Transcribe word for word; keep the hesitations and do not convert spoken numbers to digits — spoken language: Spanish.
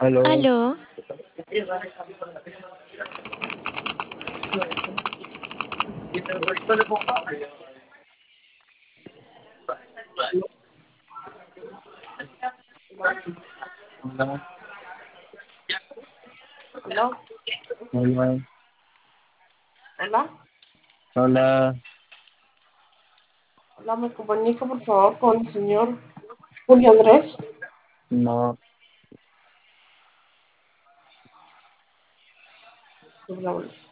Aló. Aló, Hola. ¿Aló? Hola. ¿Hola? Hola. Hola, me comunico por favor con el señor Julio Andrés. No, Hola, hola.